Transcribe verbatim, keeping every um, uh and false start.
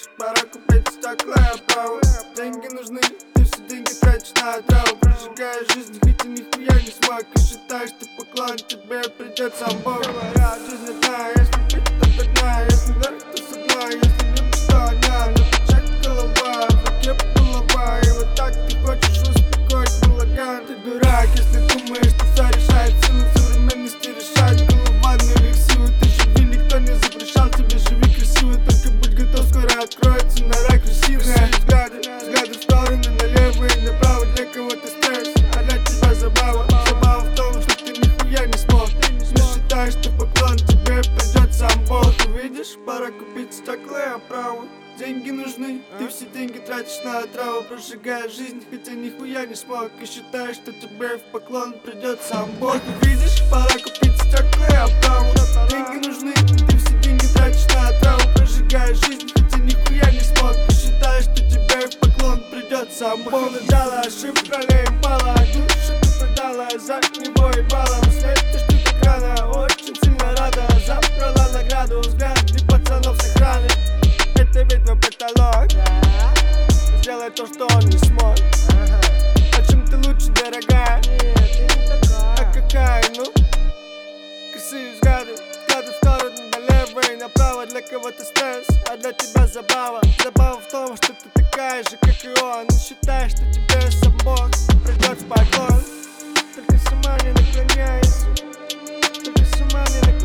видишь, пора купить стекло право. Деньги нужны, ты все деньги тратишь на отраву. Прожигаешь жизнь, хотя нихуя не смог. И считаешь, что поклон тебе придет сам Бог. Говорят, жизнь одна, если пить, то одна. Если вверх, то с одной, если любишь, то одна. На плечах голова, в руке булава. И вот так ты хочешь успокоить балаган. Ты дурак, если думаешь, что все решает. Силы современности решает голова, но их силы. Ты живи, никто не запрещал тебе, живи красиво. Только будь готов, скоро откроется нора красивая. Взгляды, взгляды в стороны, налево и направо. Для кого-то стресс, а для тебя забава. Забава в том, что ты нихуя не смог. Не считаешь, что поклон тебе придет сам Бог. Ты видишь, пора купить стекло и оправу. Деньги нужны, ты все деньги тратишь на отраву. Прожигаешь жизнь, хотя нихуя не смог. И считаешь, что тебе в поклон придет сам Бог. Ты видишь, пора купить стекло и оправу. Деньги нужны, ты все деньги тратишь на отраву. Прожигаешь жизнь, хотя нихуя не смог. И считаешь, что тебе в поклон придет сам Бог. Надала ошибка, леем пала. Душу ты продала, за него и балом. Светишь ты так рано, очень сильно рада. Забрала награду, взгляд и пацанов с охраны. Это ведь мой потолок. Сделай то, что он не смог. А чем ты лучше, дорогая? А какая, ну? Красивые взгляды, взгляды в сторону, налево и направо. Для кого-то стресс, а для тебя забава. Забава в том, что ты такая же, как и он. И считаешь, что тебе сам Бог придет в поклон. Только сама не наклоняйся, только сама не наклоняйся.